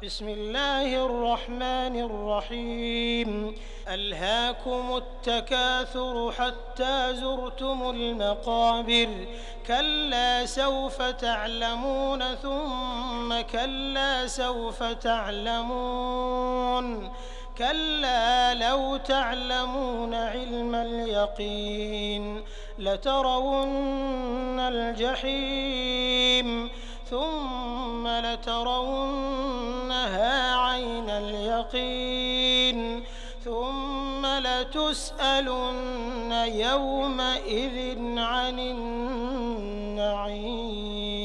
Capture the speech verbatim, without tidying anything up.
بسم الله الرحمن الرحيم ألهاكم التكاثر حتى زرتم المقابر كلا سوف تعلمون ثم كلا سوف تعلمون كلا لو تعلمون علم اليقين لترون الجحيم ثم لترونها عين اليقين ثم لتسألن يومئذ عن النعيم.